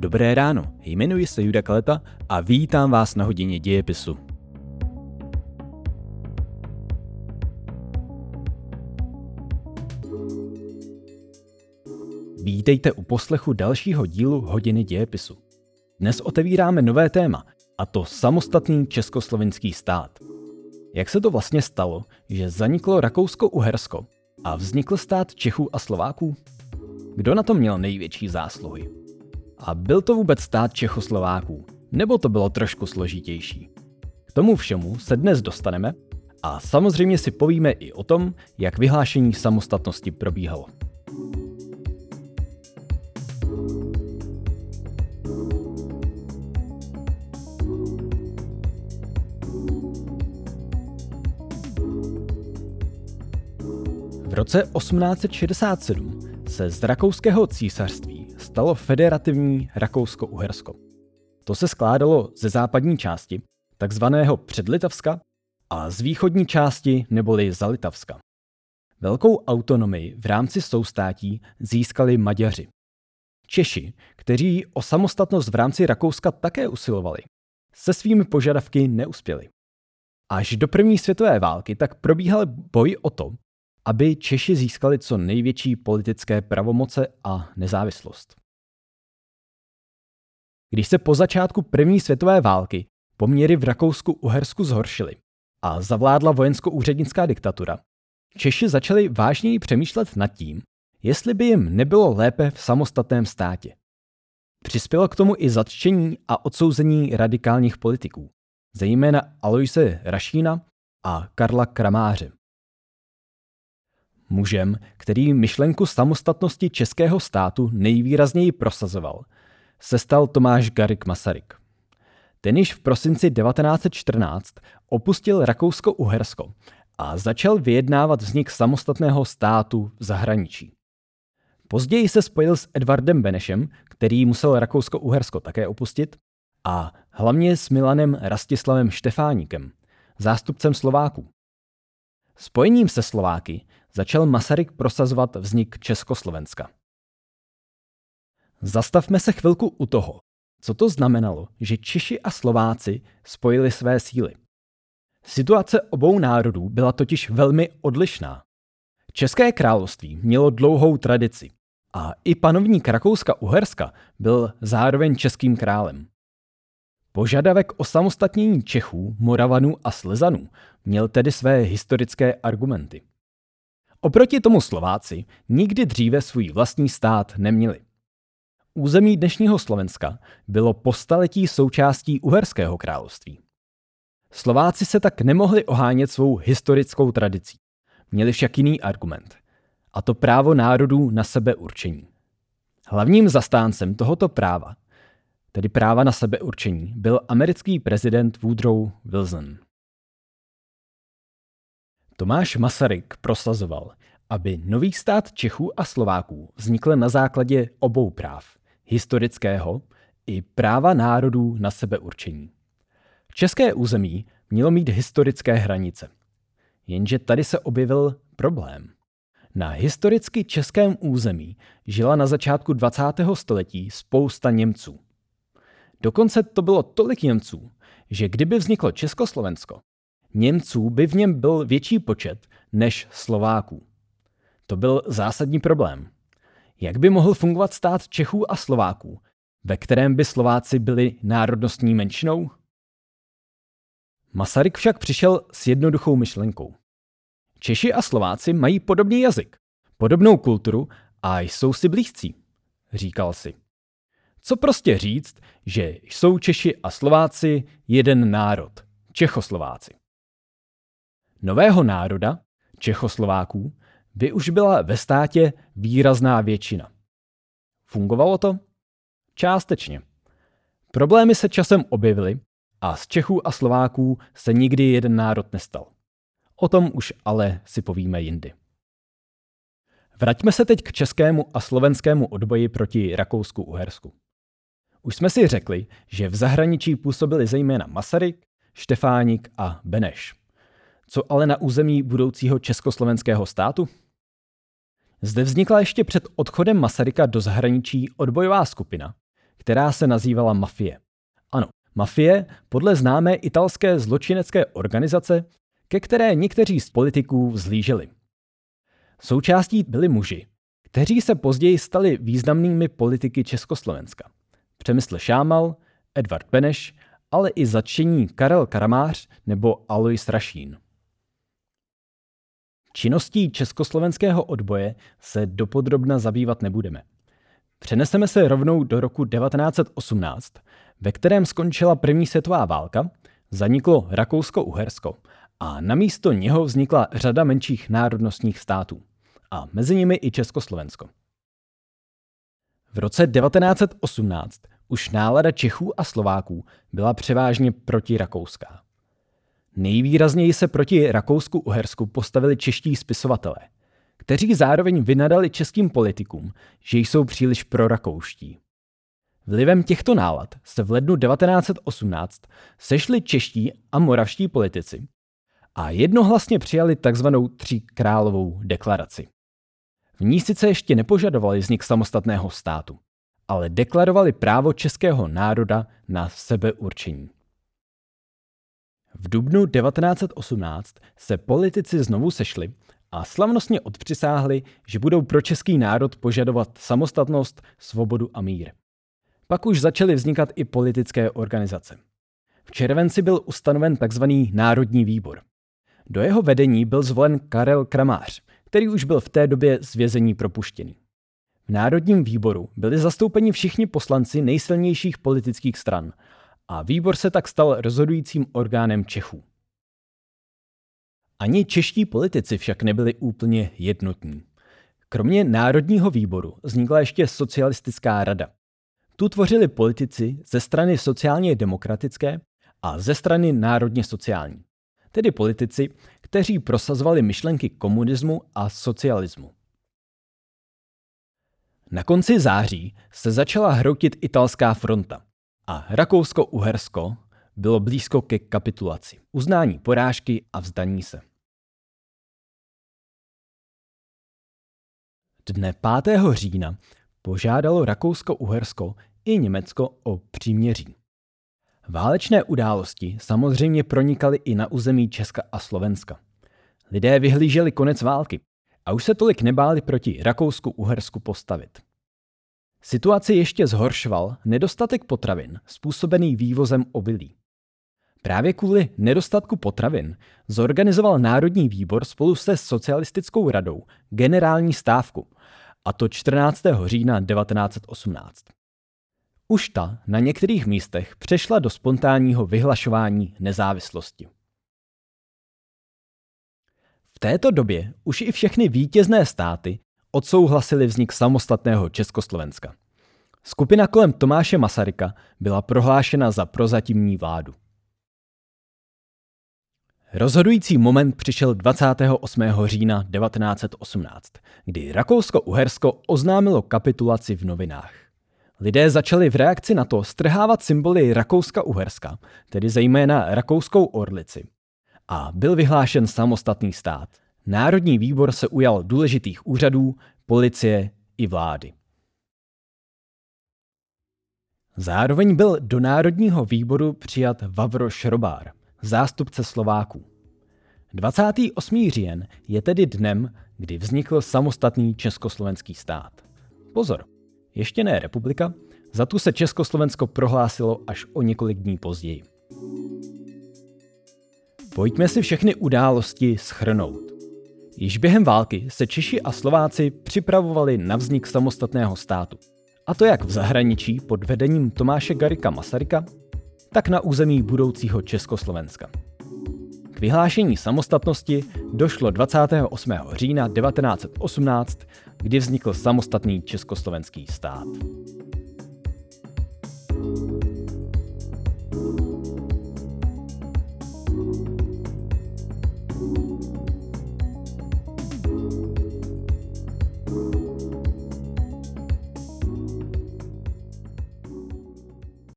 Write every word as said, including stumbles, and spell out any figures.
Dobré ráno, jmenuji se Juda Kaleta a vítám vás na hodině dějepisu. Vítejte u poslechu dalšího dílu hodiny dějepisu. Dnes otevíráme nové téma, a to samostatný československý stát. Jak se to vlastně stalo, že zaniklo Rakousko-Uhersko a vznikl stát Čechů a Slováků? Kdo na to měl největší zásluhy? A byl to vůbec stát Čechoslováků, nebo to bylo trošku složitější? K tomu všemu se dnes dostaneme a samozřejmě si povíme i o tom, jak vyhlášení samostatnosti probíhalo. V roce osmnáct set šedesát sedm se z Rakouského císařství stalo federativní Rakousko-Uhersko. To se skládalo ze západní části, takzvaného Předlitavska, a z východní části neboli Zalitavska. Velkou autonomii v rámci soustátí získali Maďaři. Češi, kteří o samostatnost v rámci Rakouska také usilovali, se svými požadavky neuspěli. Až do první světové války tak probíhal boj o to, aby Češi získali co největší politické pravomoce a nezávislost. Když se po začátku první světové války poměry v Rakousku-Uhersku zhoršily a zavládla vojensko-úřednická diktatura, Češi začali vážněji přemýšlet nad tím, jestli by jim nebylo lépe v samostatném státě. Přispělo k tomu i zatčení a odsouzení radikálních politiků, zejména Aloise Rašína a Karla Kramáře. Mužem, který myšlenku samostatnosti českého státu nejvýrazněji prosazoval, se stal Tomáš Garrigue Masaryk. Ten již v prosinci devatenáct set čtrnáct opustil Rakousko-Uhersko a začal vyjednávat vznik samostatného státu v zahraničí. Později se spojil s Edvardem Benešem, který musel Rakousko-Uhersko také opustit, a hlavně s Milanem Rastislavem Štefánikem, zástupcem Slováků. Spojením se Slováky začal Masaryk prosazovat vznik Československa. Zastavme se chvilku u toho, co to znamenalo, že Češi a Slováci spojili své síly. Situace obou národů byla totiž velmi odlišná. České království mělo dlouhou tradici a i panovník Rakouska-Uherska byl zároveň českým králem. Požadavek o samostatnění Čechů, Moravanů a Slezanů měl tedy své historické argumenty. Oproti tomu Slováci nikdy dříve svůj vlastní stát neměli. Území dnešního Slovenska bylo po staletí součástí Uherského království. Slováci se tak nemohli ohánět svou historickou tradicí. Měli však jiný argument, a to právo národů na sebeurčení. Hlavním zastáncem tohoto práva, tedy práva na sebeurčení, byl americký prezident Woodrow Wilson. Tomáš Masaryk prosazoval, aby nový stát Čechů a Slováků vznikl na základě obou práv, historického i práva národů na sebeurčení. České území mělo mít historické hranice. Jenže tady se objevil problém. Na historicky českém území žila na začátku dvacátého století spousta Němců. Dokonce to bylo tolik Němců, že kdyby vzniklo Československo, Němců by v něm byl větší počet než Slováků. To byl zásadní problém. Jak by mohl fungovat stát Čechů a Slováků, ve kterém by Slováci byli národnostní menšinou? Masaryk však přišel s jednoduchou myšlenkou. Češi a Slováci mají podobný jazyk, podobnou kulturu a jsou si blízcí, říkal si. Co prostě říct, že jsou Češi a Slováci jeden národ, Čechoslováci. Nového národa, Čechoslováků, by už byla ve státě výrazná většina. Fungovalo to? Částečně. Problémy se časem objevily a z Čechů a Slováků se nikdy jeden národ nestal. O tom už ale si povíme jindy. Vraťme se teď k českému a slovenskému odboji proti Rakousku-Uhersku. Už jsme si řekli, že v zahraničí působili zejména Masaryk, Štefánik a Beneš. Co ale na území budoucího československého státu? Zde vznikla ještě před odchodem Masaryka do zahraničí odbojová skupina, která se nazývala mafie. Ano, mafie podle známé italské zločinecké organizace, ke které někteří z politiků vzhlíželi. Součástí byli muži, kteří se později stali významnými politiky Československa. Přemysl Šámal, Edvard Beneš, ale i zatčení Karel Kramář nebo Alois Rašín. Činností československého odboje se dopodrobna zabývat nebudeme. Přeneseme se rovnou do roku devatenáct set osmnáct, ve kterém skončila první světová válka, zaniklo Rakousko-Uhersko a namísto něho vznikla řada menších národnostních států, a mezi nimi i Československo. V roce devatenáct set osmnáct už nálada Čechů a Slováků byla převážně protirakouská. Nejvýrazněji se proti Rakousku-Uhersku postavili čeští spisovatelé, kteří zároveň vynadali českým politikům, že jsou příliš prorakouští. Vlivem těchto nálad se v lednu devatenáct set osmnáct sešli čeští a moravští politici a jednohlasně přijali takzvanou Tříkrálovou deklaraci. V ní sice ještě nepožadovali vznik samostatného státu, ale deklarovali právo českého národa na sebeurčení. V dubnu devatenáct set osmnáct se politici znovu sešli a slavnostně odpřisáhli, že budou pro český národ požadovat samostatnost, svobodu a mír. Pak už začaly vznikat i politické organizace. V červenci byl ustanoven tzv. Národní výbor. Do jeho vedení byl zvolen Karel Kramář, který už byl v té době z vězení propuštěný. V Národním výboru byli zastoupeni všichni poslanci nejsilnějších politických stran a výbor se tak stal rozhodujícím orgánem Čechů. Ani čeští politici však nebyli úplně jednotní. Kromě Národního výboru vznikla ještě Socialistická rada. Tu tvořili politici ze strany sociálně demokratické a ze strany národně sociální, tedy politici, kteří prosazovali myšlenky komunismu a socialismu. Na konci září se začala hroutit italská fronta a Rakousko-Uhersko bylo blízko ke kapitulaci, uznání porážky a vzdání se. Dne pátého října požádalo Rakousko-Uhersko i Německo o příměří. Válečné události samozřejmě pronikaly i na území Česka a Slovenska. Lidé vyhlíželi konec války a už se tolik nebáli proti Rakousku-Uhersku postavit. Situaci ještě zhoršoval nedostatek potravin způsobený vývozem obilí. Právě kvůli nedostatku potravin zorganizoval Národní výbor spolu se Socialistickou radou generální stávku, a to čtrnáctého října devatenáct set osmnáct. Už ta na některých místech přešla do spontánního vyhlašování nezávislosti. V této době už i všechny vítězné státy odsouhlasily vznik samostatného Československa. Skupina kolem Tomáše Masaryka byla prohlášena za prozatímní vládu. Rozhodující moment přišel dvacátého osmého října devatenáct set osmnáct, kdy Rakousko-Uhersko oznámilo kapitulaci v novinách. Lidé začali v reakci na to strhávat symboly Rakouska-Uherska, tedy zejména rakouskou orlici. A byl vyhlášen samostatný stát. Národní výbor se ujal důležitých úřadů, policie i vlády. Zároveň byl do Národního výboru přijat Vavro Šrobár, zástupce Slováků. dvacátého osmého října je tedy dnem, kdy vznikl samostatný československý stát. Pozor, ještě ne republika, za tu se Československo prohlásilo až o několik dní později. Pojďme si všechny události shrnout. Již během války se Češi a Slováci připravovali na vznik samostatného státu. A to jak v zahraničí pod vedením Tomáše Garrigua Masaryka, tak na území budoucího Československa. K vyhlášení samostatnosti došlo dvacátého osmého října devatenáct set osmnáct, kdy vznikl samostatný československý stát.